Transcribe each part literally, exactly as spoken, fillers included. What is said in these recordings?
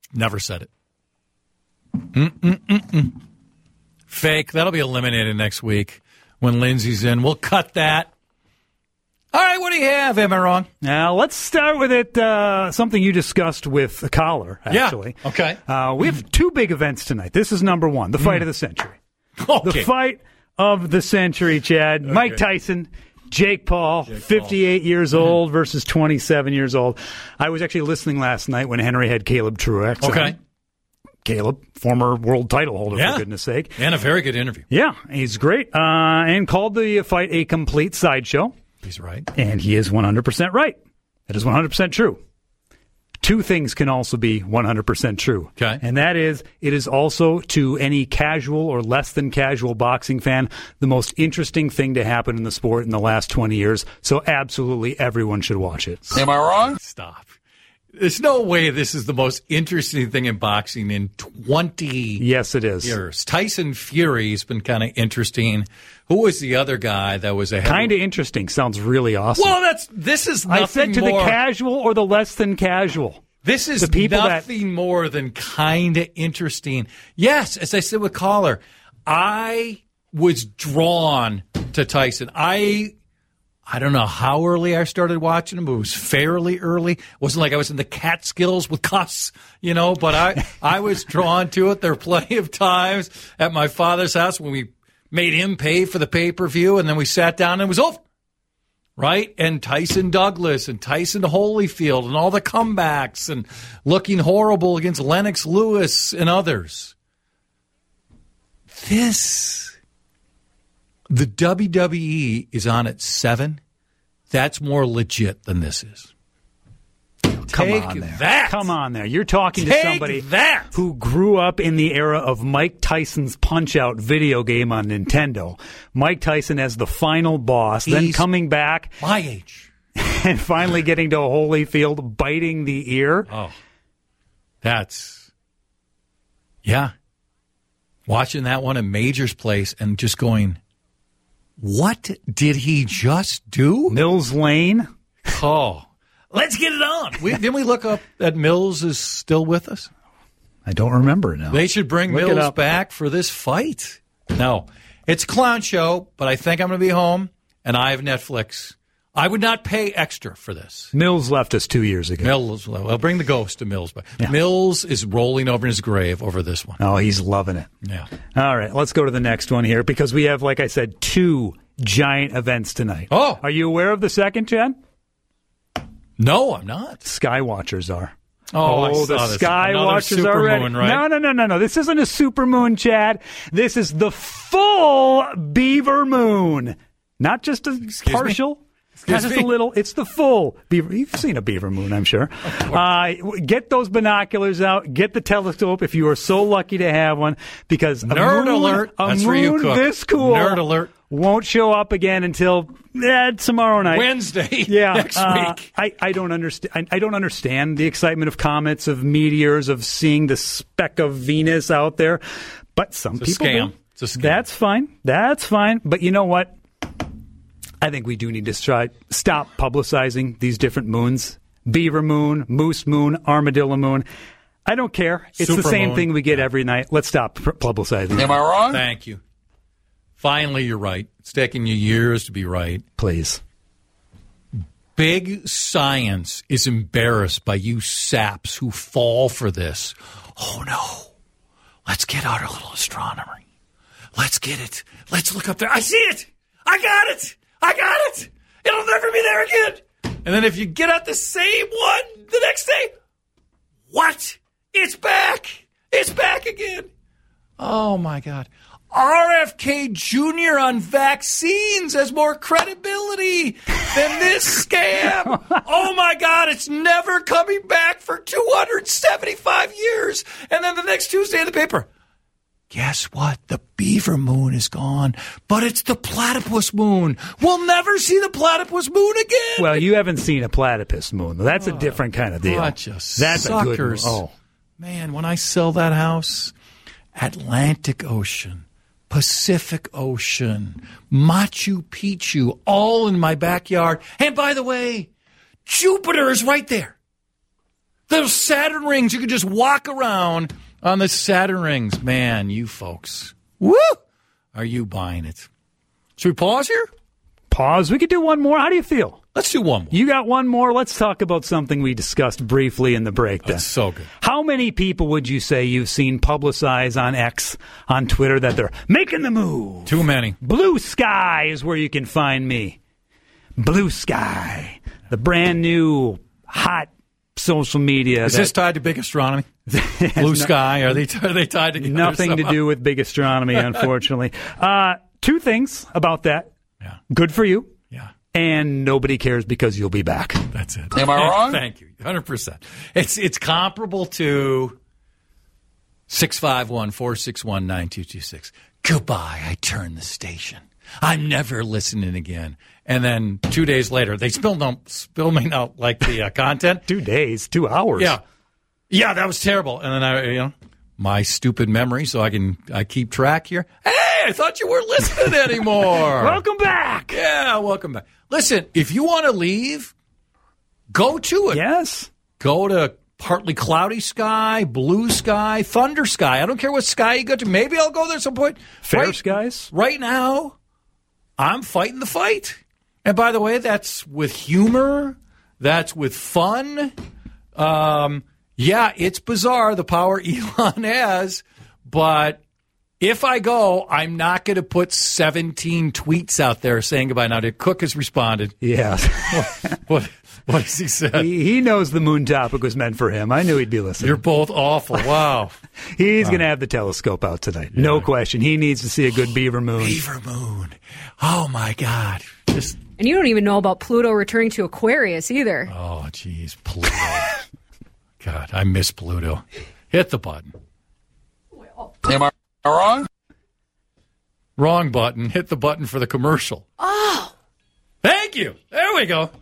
Never said it. Mm-mm-mm-mm. Fake. That'll be eliminated next week when Lindsay's in. We'll cut that. All right, what do you have? Am I wrong? Now, let's start with it. Uh, something you discussed with a caller, actually. Yeah, okay. Uh, we have two big events tonight. This is number one, the fight mm. of the century. Okay. The fight of the century, Chad. Okay. Mike Tyson, Jake Paul, Jake fifty-eight Paul. years old mm-hmm. versus twenty-seven years old. I was actually listening last night when Henry had Caleb Truex. Okay. On. Caleb, former world title holder, yeah. for goodness sake. And a very good interview. Yeah, he's great. Uh, and called the fight a complete sideshow. He's right. And he is one hundred percent right. That is one hundred percent true. Two things can also be one hundred percent true. Okay. And that is, it is also, to any casual or less than casual boxing fan, the most interesting thing to happen in the sport in the last twenty years. So absolutely everyone should watch it. Am I wrong? Stop. There's no way this is the most interesting thing in boxing in twenty yes, it is. years. Tyson Fury's been kind of interesting. Who was the other guy that was a kind of interesting? Sounds really awesome. Well, that's this is nothing I said to more, the casual or the less than casual. This is the people nothing that, more than kind of interesting. Yes, as I said with caller, I was drawn to Tyson. I. I don't know how early I started watching him, but it was fairly early. It wasn't like I was in the Catskills with Cuss, you know, but I, I was drawn to it. There were plenty of times at my father's house when we made him pay for the pay-per-view, and then we sat down and it was over, right? And Tyson Douglas and Tyson Holyfield and all the comebacks and looking horrible against Lennox Lewis and others. This... The W W E is on at seven. That's more legit than this is. Come Take on there. that. Come on there. You're talking Take to somebody that. who grew up in the era of Mike Tyson's Punch-Out video game on Nintendo. Mike Tyson as the final boss, He's then coming back. My age. And finally getting to Holyfield, biting the ear. Oh, that's, yeah. Watching that one at Major's place and just going, what did he just do? Mills Lane. Oh, let's get it on. We, didn't we look up that Mills is still with us? I don't remember now. They should bring look Mills back for this fight. No, it's a clown show, but I think I'm going to be home, and I have Netflix. I would not pay extra for this. Mills left us two years ago. Mills, well, bring the ghost to Mills back. Yeah. Mills is rolling over in his grave over this one. Oh, he's loving it. Yeah. All right, let's go to the next one here because we have, like I said, two giant events tonight. Oh. Are you aware of the second, Chad? No, I'm not. Skywatchers are. Oh, I the saw this. Skywatchers are ready. Moon, right? No, no, no, no, no. This isn't a super moon, Chad. This is the full beaver moon. Not just a Excuse partial. Me? Not just me? a little. It's the full beaver. You've seen a beaver moon, I'm sure. Uh, get those binoculars out. Get the telescope if you are so lucky to have one. Because a Nerd moon, alert. A That's moon where you cook. this cool Nerd alert. Won't show up again until eh, tomorrow night. Wednesday. Yeah, next uh, week. I, I don't understand. I, I don't understand the excitement of comets, of meteors, of seeing the speck of Venus out there. But some It's a people scam. do. It's a scam. That's fine. That's fine. But you know what? I think we do need to try stop publicizing these different moons. Beaver moon, moose moon, armadillo moon. I don't care. It's Super the same moon. thing we get every night. Let's stop pr- publicizing. Am I wrong? Thank you. Finally, you're right. It's taken you years to be right. Please. Big science is embarrassed by you saps who fall for this. Oh, no. Let's get out our little astronomy. Let's get it. Let's look up there. I see it. I got it. I got it. It'll never be there again. And then if you get out the same one the next day, what? It's back. It's back again. Oh, my God. R F K Junior on vaccines has more credibility than this scam. Oh, my God, it's never coming back for two hundred seventy-five years. And then the next Tuesday in the paper, guess what? The beaver moon is gone, but it's the platypus moon. We'll never see the platypus moon again. Well, you haven't seen a platypus moon. That's a different kind of deal. Bunch of That's suckers. a good. Oh, man, when I sell that house, Atlantic Ocean, Pacific Ocean, Machu Picchu, all in my backyard. And by the way, Jupiter is right there. Those Saturn rings, you can just walk around on the Saturn rings. Man, you folks. Woo! Are you buying it? Should we pause here? Pause. We could do one more. How do you feel? Let's do one more. You got one more? Let's talk about something we discussed briefly in the break then. That's so good. How many people would you say you've seen publicize on X, on Twitter, that they're making the move? Too many. Blue Sky is where you can find me. Blue Sky. The brand new, hot social media. Is that, this tied to big astronomy? Blue no, Sky? Are they, are they tied together? Nothing somehow? to do with big astronomy, unfortunately. uh, two things about that. Yeah. Good for you. Yeah. And nobody cares because you'll be back. That's it. Am I wrong? Thank you. one hundred percent. It's it's comparable to six five one, four six one, nine two two six. Goodbye. I turn the station. I'm never listening again. And then two days later, they spill, don't, spill me out like the uh, content. Two days, two hours. Yeah. Yeah, that was terrible. And then I, you know, my stupid memory, so I can I keep track here. Hey, I thought you weren't listening anymore. Welcome back. Yeah, welcome back. Listen, if you want to leave, go to it. Yes. Go to partly cloudy sky, blue sky, thunder sky. I don't care what sky you go to. Maybe I'll go there at some point. Fair right, skies. Right now, I'm fighting the fight. And by the way, that's with humor. That's with fun. Um, yeah, it's bizarre, the power Elon has. But if I go, I'm not going to put seventeen tweets out there saying goodbye. Now, Cook has responded. Yeah. what, what, what has he said? he, he knows the moon topic was meant for him. I knew he'd be listening. You're both awful. Wow. He's wow. going to have the telescope out tonight. Yeah. No question. He needs to see a good beaver moon. Beaver moon. Oh, my God. Just. And you don't even know about Pluto returning to Aquarius either. Oh, geez. Pluto. God, I miss Pluto. Hit the button. Am I wrong? Wrong button. Hit the button for the commercial. Oh. Thank you. There we go.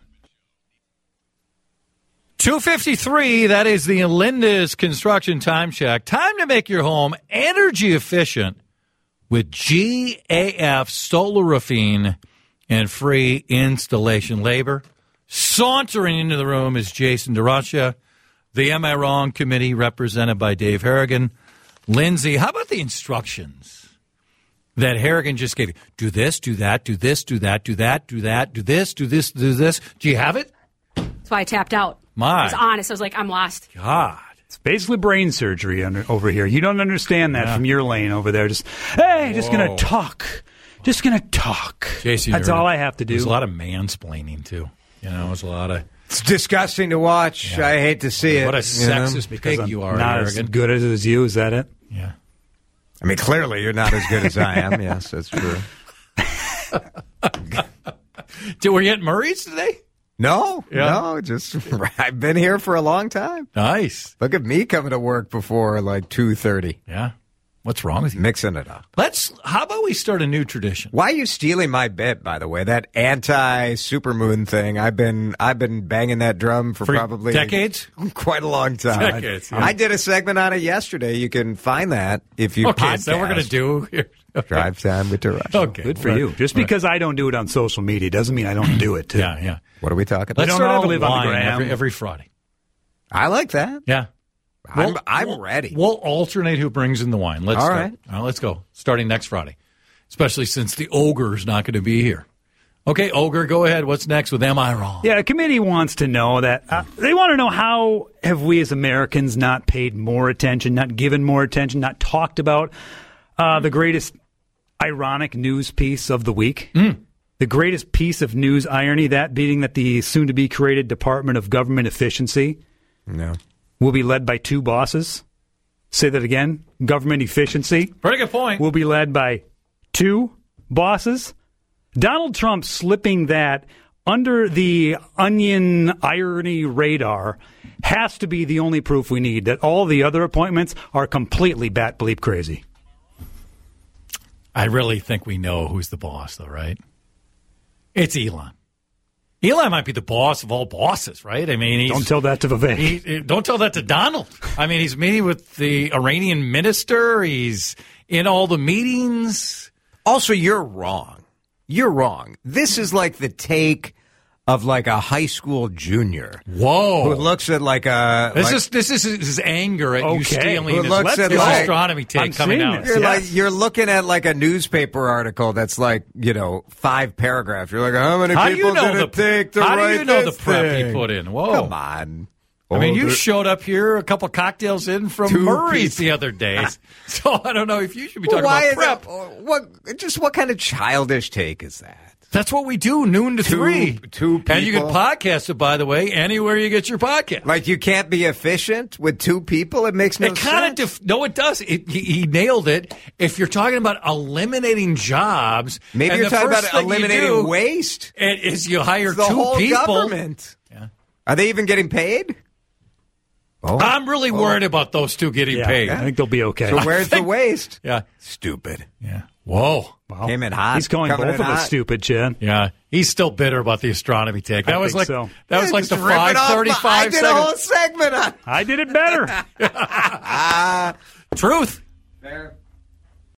two fifty-three, that is the Linda's Construction Time Check. Time to make your home energy efficient with G A F solar roofing and free installation labor. Sauntering into the room is Jason DeRocha, the Am I Wrong committee represented by Dave Harrigan. Lindsay, how about the instructions that Harrigan just gave you? Do this, do that, do this, do that, do that, do that, do this, do this, do this. Do you have it? That's why I tapped out. My. I was honest. I was like, I'm lost. God. It's basically brain surgery under, over here. You don't understand that yeah. from your lane over there. Just, hey, Whoa. just going to talk. Just going to talk. Jason, that's all I have to do. There's a lot of mansplaining, too. You know, there's a lot of... It's disgusting to watch. Yeah. I hate to see it. What a sexist you know? pig you are, not Harrigan. As good as, as you, is that it? Yeah. I mean, clearly you're not as good as I am. Yes, that's true. Did we at Murray's today? No, yeah. no, just I've been here for a long time. Nice. Look at me coming to work before like two thirty. Yeah. What's wrong with you? Mixing it up. Let's. How about we start a new tradition? Why are you stealing my bit? By the way, that anti-supermoon thing. I've been I've been banging that drum for, for probably decades, quite a long time. Decades. Yeah. I did a segment on it yesterday. You can find that if you. Okay, podcast. so we're gonna do here. Okay. Drive time with DeRocha. Okay, good for right. you. Just because I don't do it on social media doesn't mean I don't do it too. Yeah, yeah. What are we talking about? Let's don't start all out live on the gram. every, every Friday. I like that. Yeah. I'm, we'll, I'm we'll, ready. We'll alternate who brings in the wine. Let's All start. right. All right, let's go. Starting next Friday, especially since the ogre's not going to be here. Okay, ogre, go ahead. What's next with Am I Wrong? Yeah, a committee wants to know that uh, they want to know how have we as Americans not paid more attention, not given more attention, not talked about uh, the greatest ironic news piece of the week. Mm. The greatest piece of news irony, that being that the soon-to-be created Department of Government Efficiency no. will be led by two bosses. Say that again. Government efficiency. Pretty good point. Will be led by two bosses. Donald Trump slipping that under the onion irony radar has to be the only proof we need that all the other appointments are completely bat bleep crazy. I really think we know who's the boss, though, right? It's Elon. Elon might be the boss of all bosses, right? I mean, he's, don't tell that to Vivek. He, he, don't tell that to Donald. I mean, he's meeting with the Iranian minister. He's in all the meetings. Also, you're wrong. You're wrong. This is like the take of like a high school junior Whoa. who looks at like a. This like, is this is his anger at you Okay. stealing Who his, looks his at like- astronomy take I'm coming seeing out. this. You're Yes. like you're looking at like a newspaper article that's like you know five paragraphs. You're like, how many How do people you know did the it take to How write do you know the this prep thing? he put in? Whoa. Come on. I mean, you Older- showed up here a couple cocktails in from Two Murray's people. the other day. So I don't know if you should be Well, talking why about is prep. that? What? Just what kind of childish take is that? That's what we do, noon to Two- three. two And you can people. podcast it, by the way, anywhere you get your podcast. Like you can't be efficient with two people. It makes no It kind of sense. def- no, it does. It, he, he nailed it. If you're talking about eliminating jobs, Maybe and you're the talking first about thing you eliminating do waste. and is you hire It's the two whole people. government. Yeah. Are they even getting paid? Oh. I'm really worried about those two getting Yeah, paid. I think they'll be okay. So where's the think- waste? Yeah, Stupid. yeah. Whoa. Wow. Came in hot. He's calling Coming both in of us hot. stupid, Chad. Yeah, he's still bitter about the astronomy take. That I was think like so. that was Yeah, like just the rip it five off my- thirty-five I did a whole seconds. segment on I did it better. Truth. Fair.